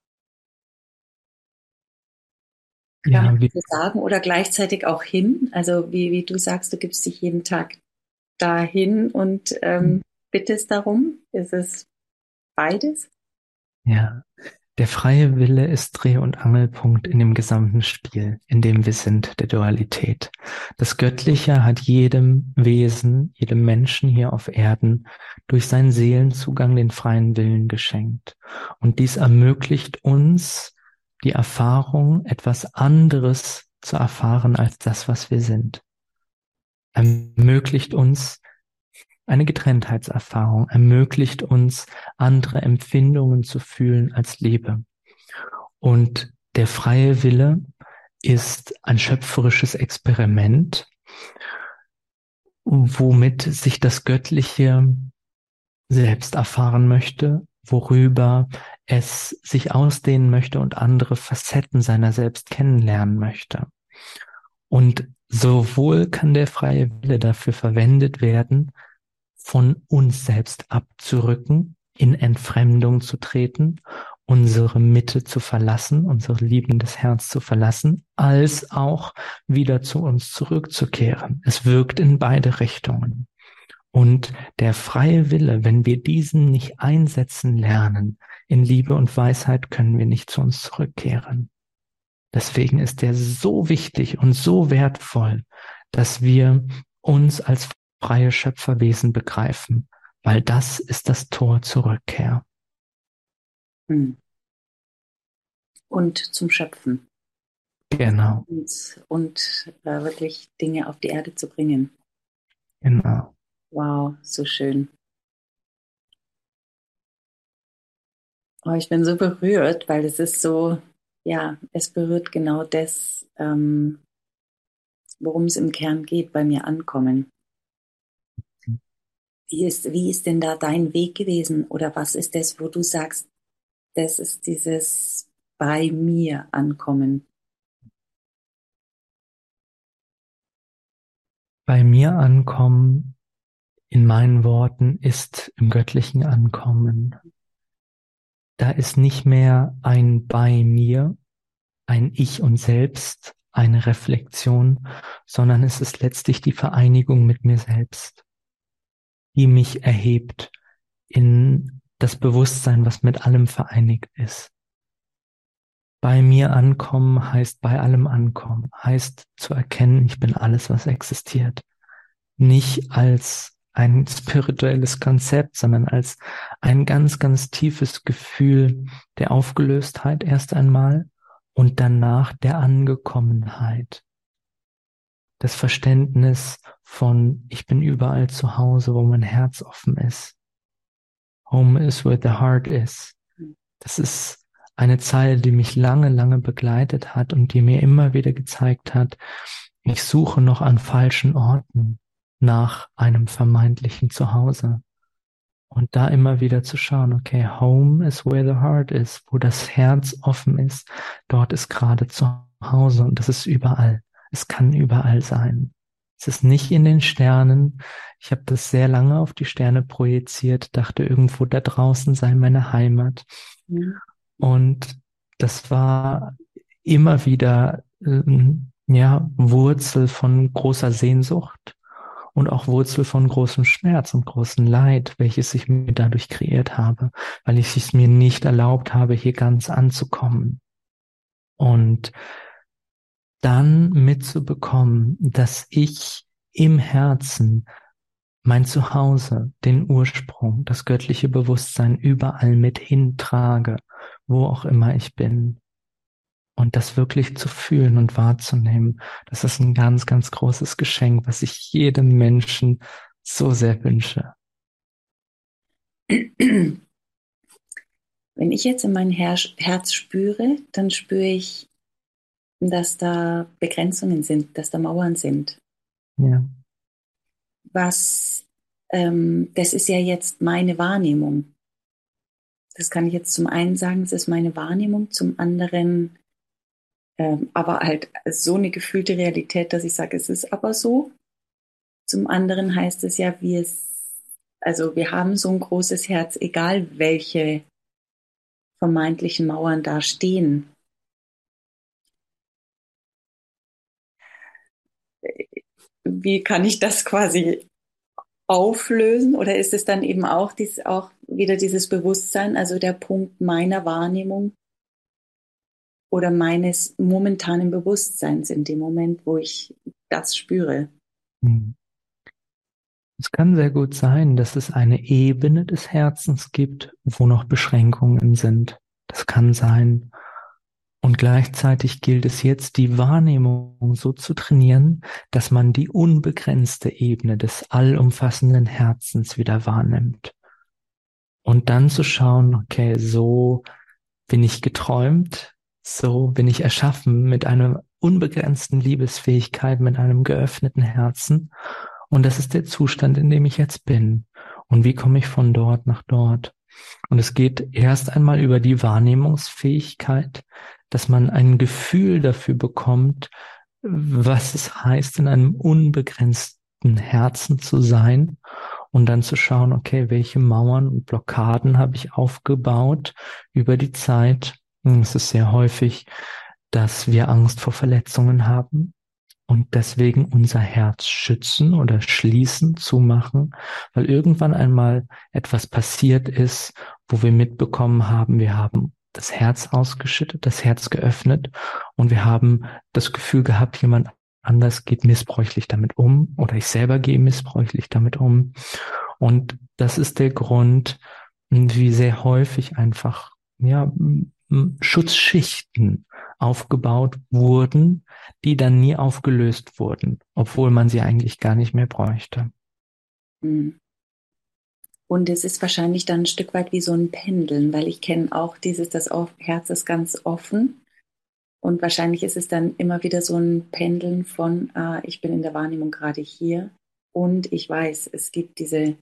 Kann Ja, man wie, so sagen, oder gleichzeitig auch hin. Also wie, wie du sagst, du gibst dich jeden Tag dahin und ähm, bittest darum. Ist es beides? ja. Der freie Wille ist Dreh- und Angelpunkt in dem gesamten Spiel, in dem wir sind, der Dualität. Das Göttliche hat jedem Wesen, jedem Menschen hier auf Erden durch seinen Seelenzugang den freien Willen geschenkt. Und dies ermöglicht uns die Erfahrung, etwas anderes zu erfahren als das, was wir sind. Ermöglicht uns eine Getrenntheitserfahrung, ermöglicht uns, andere Empfindungen zu fühlen als Liebe. Und der freie Wille ist ein schöpferisches Experiment, womit sich das Göttliche selbst erfahren möchte, worüber es sich ausdehnen möchte und andere Facetten seiner selbst kennenlernen möchte. Und sowohl kann der freie Wille dafür verwendet werden, von uns selbst abzurücken, in Entfremdung zu treten, unsere Mitte zu verlassen, unser liebendes Herz zu verlassen, als auch wieder zu uns zurückzukehren. Es wirkt in beide Richtungen. Und der freie Wille, wenn wir diesen nicht einsetzen lernen, in Liebe und Weisheit können wir nicht zu uns zurückkehren. Deswegen ist der so wichtig und so wertvoll, dass wir uns als freie Schöpferwesen begreifen, weil das ist das Tor zur Rückkehr. Hm. Und zum Schöpfen. Genau. Und, und äh, wirklich Dinge auf die Erde zu bringen. Genau. Wow, so schön. Oh, ich bin so berührt, weil es ist so, ja, es berührt genau das, ähm, worum es im Kern geht, bei mir ankommen. Wie ist, wie ist denn da dein Weg gewesen? Oder was ist das, wo du sagst, das ist dieses bei mir ankommen? Bei mir ankommen, in meinen Worten, ist im Göttlichen ankommen. Da ist nicht mehr ein bei mir, ein Ich und Selbst, eine Reflexion, sondern es ist letztlich die Vereinigung mit mir selbst, die mich erhebt in das Bewusstsein, was mit allem vereinigt ist. Bei mir ankommen heißt bei allem ankommen, heißt zu erkennen, ich bin alles, was existiert. Nicht als ein spirituelles Konzept, sondern als ein ganz, ganz tiefes Gefühl der Aufgelöstheit erst einmal und danach der Angekommenheit. Das Verständnis von, ich bin überall zu Hause, wo mein Herz offen ist. Home is where the heart is. Das ist eine Zeile, die mich lange, lange begleitet hat und die mir immer wieder gezeigt hat, ich suche noch an falschen Orten nach einem vermeintlichen Zuhause. Und da immer wieder zu schauen, okay, home is where the heart is, wo das Herz offen ist, dort ist gerade zu Hause und das ist überall. Es kann überall sein. Es ist nicht in den Sternen. Ich habe das sehr lange auf die Sterne projiziert, dachte, irgendwo da draußen sei meine Heimat. Mhm. Und das war immer wieder ähm, ja, Wurzel von großer Sehnsucht und auch Wurzel von großem Schmerz und großem Leid, welches ich mir dadurch kreiert habe, weil ich es mir nicht erlaubt habe, hier ganz anzukommen. Und dann mitzubekommen, dass ich im Herzen mein Zuhause, den Ursprung, das göttliche Bewusstsein überall mit hintrage, wo auch immer ich bin. Und das wirklich zu fühlen und wahrzunehmen, das ist ein ganz, ganz großes Geschenk, was ich jedem Menschen so sehr wünsche. Wenn ich jetzt in mein Her Herz spüre, dann spüre ich, dass da Begrenzungen sind, dass da Mauern sind. Ja. Was, ähm, das ist ja jetzt meine Wahrnehmung. Das kann ich jetzt zum einen sagen, es ist meine Wahrnehmung, zum anderen ähm, aber halt so eine gefühlte Realität, dass ich sage, es ist aber so. Zum anderen heißt es ja, wir, also wir haben so ein großes Herz, egal welche vermeintlichen Mauern da stehen. Wie kann ich das quasi auflösen? Oder ist es dann eben auch, dies, auch wieder dieses Bewusstsein, also der Punkt meiner Wahrnehmung oder meines momentanen Bewusstseins in dem Moment, wo ich das spüre? Hm. Es kann sehr gut sein, dass es eine Ebene des Herzens gibt, wo noch Beschränkungen sind. Das kann sein. Und gleichzeitig gilt es jetzt, die Wahrnehmung so zu trainieren, dass man die unbegrenzte Ebene des allumfassenden Herzens wieder wahrnimmt. Und dann zu schauen, okay, so bin ich geträumt, so bin ich erschaffen mit einer unbegrenzten Liebesfähigkeit, mit einem geöffneten Herzen. Und das ist der Zustand, in dem ich jetzt bin. Und wie komme ich von dort nach dort? Und es geht erst einmal über die Wahrnehmungsfähigkeit, dass man ein Gefühl dafür bekommt, was es heißt, in einem unbegrenzten Herzen zu sein und dann zu schauen, okay, welche Mauern und Blockaden habe ich aufgebaut über die Zeit. Es ist sehr häufig, dass wir Angst vor Verletzungen haben und deswegen unser Herz schützen oder schließen, zumachen, weil irgendwann einmal etwas passiert ist, wo wir mitbekommen haben, wir haben das Herz ausgeschüttet, das Herz geöffnet und wir haben das Gefühl gehabt, jemand anders geht missbräuchlich damit um oder ich selber gehe missbräuchlich damit um. Und das ist der Grund, wie sehr häufig einfach, ja, Schutzschichten aufgebaut wurden, die dann nie aufgelöst wurden, obwohl man sie eigentlich gar nicht mehr bräuchte. Und es ist wahrscheinlich dann ein Stück weit wie so ein Pendeln, weil ich kenne auch dieses, das Herz ist ganz offen. Und wahrscheinlich ist es dann immer wieder so ein Pendeln von, ah, ich bin in der Wahrnehmung gerade hier und ich weiß, es gibt diese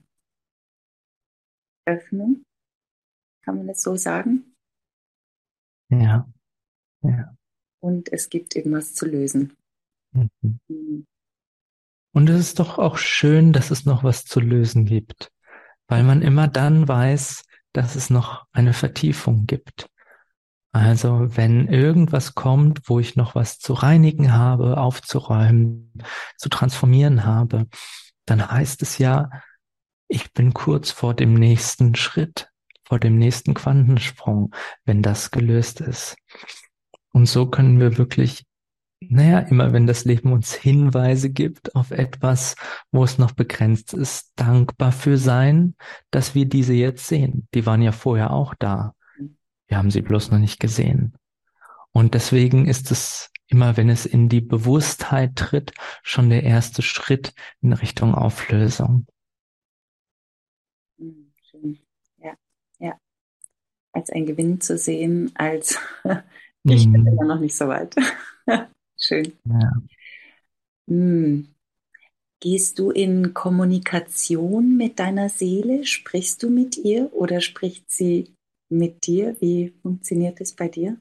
Öffnung, kann man das so sagen? Ja, ja. Und es gibt irgendwas zu lösen. Mhm. Mhm. Und es ist doch auch schön, dass es noch was zu lösen gibt, weil man immer dann weiß, dass es noch eine Vertiefung gibt. Also wenn irgendwas kommt, wo ich noch was zu reinigen habe, aufzuräumen, zu transformieren habe, dann heißt es ja, ich bin kurz vor dem nächsten Schritt, vor dem nächsten Quantensprung, wenn das gelöst ist. Und so können wir wirklich, naja, immer wenn das Leben uns Hinweise gibt auf etwas, wo es noch begrenzt ist, dankbar für sein, dass wir diese jetzt sehen. Die waren ja vorher auch da. Wir haben sie bloß noch nicht gesehen. Und deswegen ist es immer, wenn es in die Bewusstheit tritt, schon der erste Schritt in Richtung Auflösung. Mhm. Schön. Ja, ja. als ein Gewinn zu sehen, als ich bin Mhm. ja noch nicht so weit. Schön. Ja. Hm. Gehst du in Kommunikation mit deiner Seele? Sprichst du mit ihr oder spricht sie mit dir? Wie funktioniert es bei dir?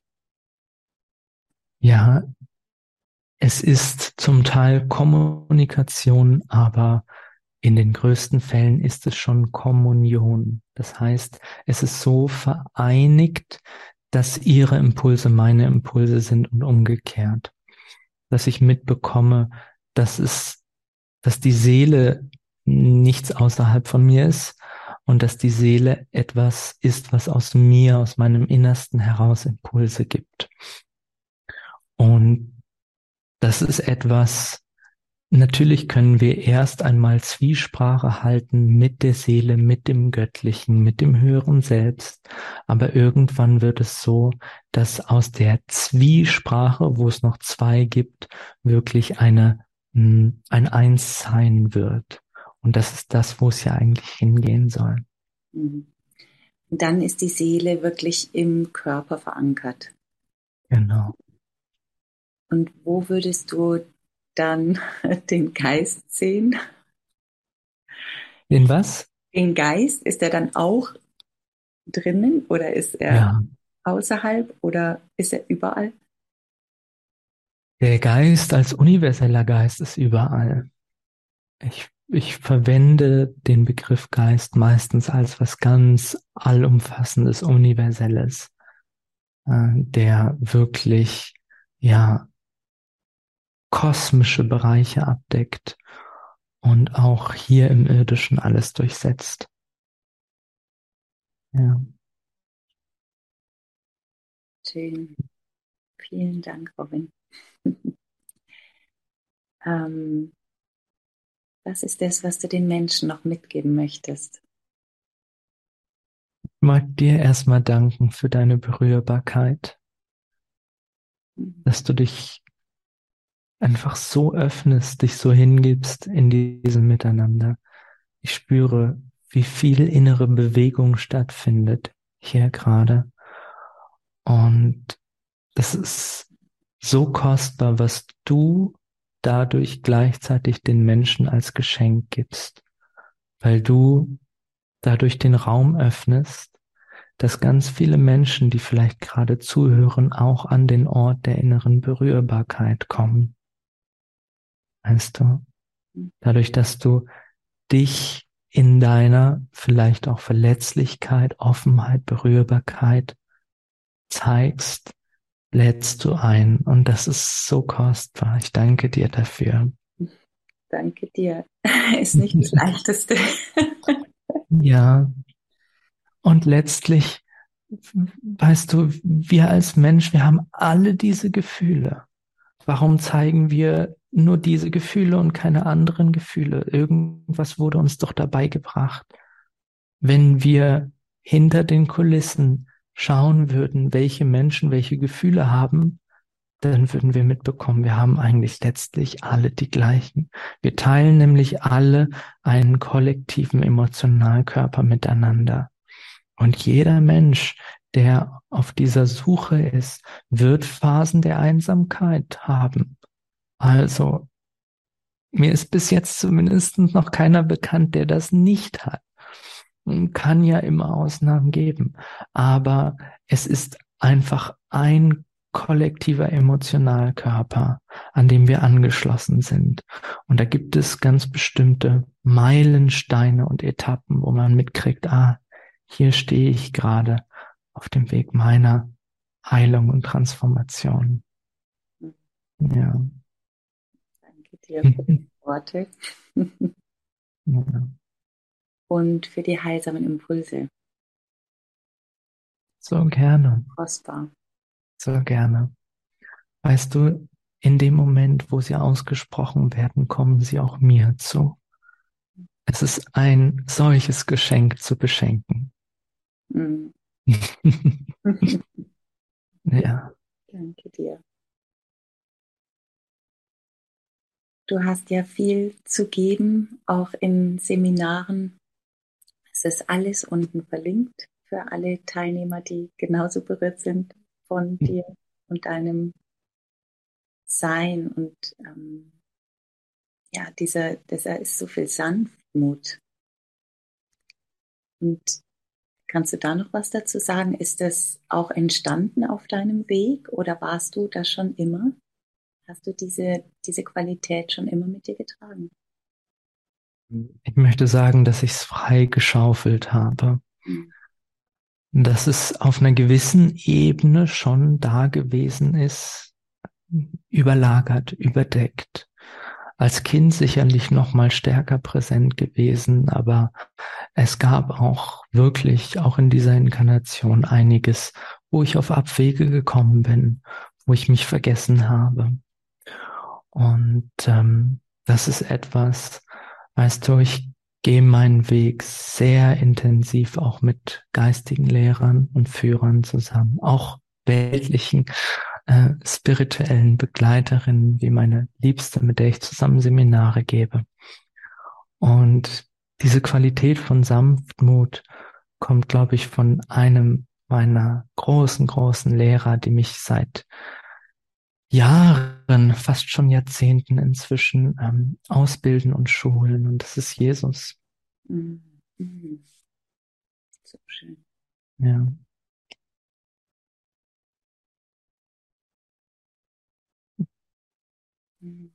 Ja, es ist zum Teil Kommunikation, aber in den größten Fällen ist es schon Kommunion. Das heißt, es ist so vereinigt, dass ihre Impulse meine Impulse sind und umgekehrt. Dass ich mitbekomme, dass es, dass die Seele nichts außerhalb von mir ist und dass die Seele etwas ist, was aus mir, aus meinem Innersten heraus Impulse gibt. Und das ist etwas, natürlich können wir erst einmal Zwiesprache halten mit der Seele, mit dem Göttlichen, mit dem höheren Selbst. Aber irgendwann wird es so, dass aus der Zwiesprache, wo es noch zwei gibt, wirklich eine, mh, ein Einssein wird. Und das ist das, wo es ja eigentlich hingehen soll. Mhm. Und dann ist die Seele wirklich im Körper verankert. Genau. Und wo würdest du dann den Geist sehen? Den was? Den Geist, ist er dann auch drinnen oder ist er Ja. außerhalb oder ist er überall? Der Geist als universeller Geist ist überall. Ich, ich verwende den Begriff Geist meistens als was ganz Allumfassendes, Universelles, äh, der wirklich, ja, kosmische Bereiche abdeckt und auch hier im Irdischen alles durchsetzt. Ja. Schön. Vielen Dank, Robin. ähm, Was ist das, was du den Menschen noch mitgeben möchtest? Ich mag dir erstmal danken für deine Berührbarkeit, Mhm. dass du dich einfach so öffnest, dich so hingibst in diesem Miteinander. Ich spüre, wie viel innere Bewegung stattfindet hier gerade. Und das ist so kostbar, was du dadurch gleichzeitig den Menschen als Geschenk gibst, weil du dadurch den Raum öffnest, dass ganz viele Menschen, die vielleicht gerade zuhören, auch an den Ort der inneren Berührbarkeit kommen. Weißt du? Dadurch, dass du dich in deiner vielleicht auch Verletzlichkeit, Offenheit, Berührbarkeit zeigst, lädst du ein. Und das ist so kostbar. Ich danke dir dafür. Danke dir. Ist nicht das Leichteste. Ja, und letztlich, weißt du, wir als Mensch, wir haben alle diese Gefühle. Warum zeigen wir nur diese Gefühle und keine anderen Gefühle? Irgendwas wurde uns doch dabei gebracht. Wenn wir hinter den Kulissen schauen würden, welche Menschen welche Gefühle haben, dann würden wir mitbekommen, wir haben eigentlich letztlich alle die gleichen. Wir teilen nämlich alle einen kollektiven Emotionalkörper miteinander. Und jeder Mensch, der auf dieser Suche ist, wird Phasen der Einsamkeit haben. Also, mir ist bis jetzt zumindest noch keiner bekannt, der das nicht hat. Kann ja immer Ausnahmen geben. Aber es ist einfach ein kollektiver Emotionalkörper, an dem wir angeschlossen sind. Und da gibt es ganz bestimmte Meilensteine und Etappen, wo man mitkriegt, ah, hier stehe ich gerade auf dem Weg meiner Heilung und Transformation. Ja. Danke dir für die Worte Ja. und für die heilsamen Impulse. So gerne, Kostbar. so gerne. Weißt du, in dem Moment, wo sie ausgesprochen werden, kommen sie auch mir zu. Es ist ein solches Geschenk zu beschenken. Mm. Ja, Danke dir. Du hast ja viel zu geben, auch in Seminaren. Es ist alles unten verlinkt. für alle Teilnehmer, die genauso berührt sind von dir und deinem Sein. Und ähm, ja, dieser, dieser ist so viel Sanftmut. Und kannst du da noch was dazu sagen? Ist das auch entstanden auf deinem Weg oder warst du das schon immer? Hast du diese, diese Qualität schon immer mit dir getragen? Ich möchte sagen, dass ich es frei geschaufelt habe. Mhm. Dass es auf einer gewissen Ebene schon da gewesen ist, überlagert, überdeckt. Als Kind sicherlich noch mal stärker präsent gewesen, aber es gab auch wirklich, auch in dieser Inkarnation einiges, wo ich auf Abwege gekommen bin, wo ich mich vergessen habe. Und ähm, das ist etwas, weißt du, ich gehe meinen Weg sehr intensiv auch mit geistigen Lehrern und Führern zusammen, auch weltlichen, äh, spirituellen Begleiterinnen, wie meine Liebste, mit der ich zusammen Seminare gebe. Und diese Qualität von Sanftmut kommt, glaube ich, von einem meiner großen, großen Lehrer, die mich seit Jahren, fast schon Jahrzehnten inzwischen ähm, ausbilden und schulen. Und das ist Jesus. Mhm. Mhm. So schön. Ja. Mhm.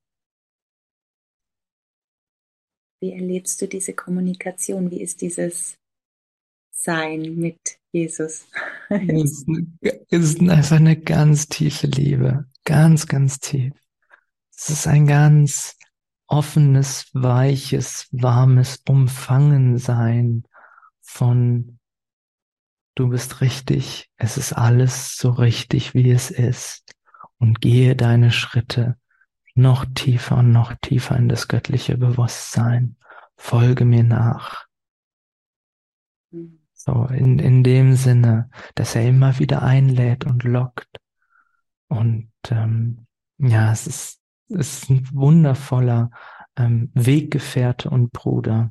Wie erlebst du diese Kommunikation? Wie ist dieses Sein mit Jesus? Es ist, eine, es ist einfach eine ganz tiefe Liebe. Ganz, ganz tief. Es ist ein ganz offenes, weiches, warmes Umfangensein von du bist richtig, es ist alles so richtig, wie es ist. Und gehe deine Schritte noch tiefer und noch tiefer in das göttliche Bewusstsein. Folge mir nach. Mhm. So in, in dem Sinne, dass er immer wieder einlädt und lockt. Und ähm, ja, es ist, es ist ein wundervoller ähm, Weggefährte und Bruder.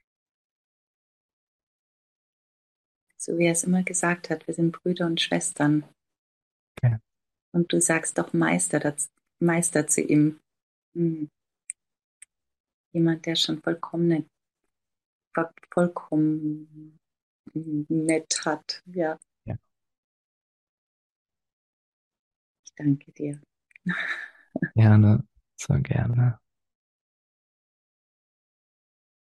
So wie er es immer gesagt hat, wir sind Brüder und Schwestern. Okay. Und du sagst doch Meister, das, Meister zu ihm. Mhm. Jemand, der schon vollkommen, vollkommen nett hat. Ja, Ja, ich danke dir. gerne, so gerne.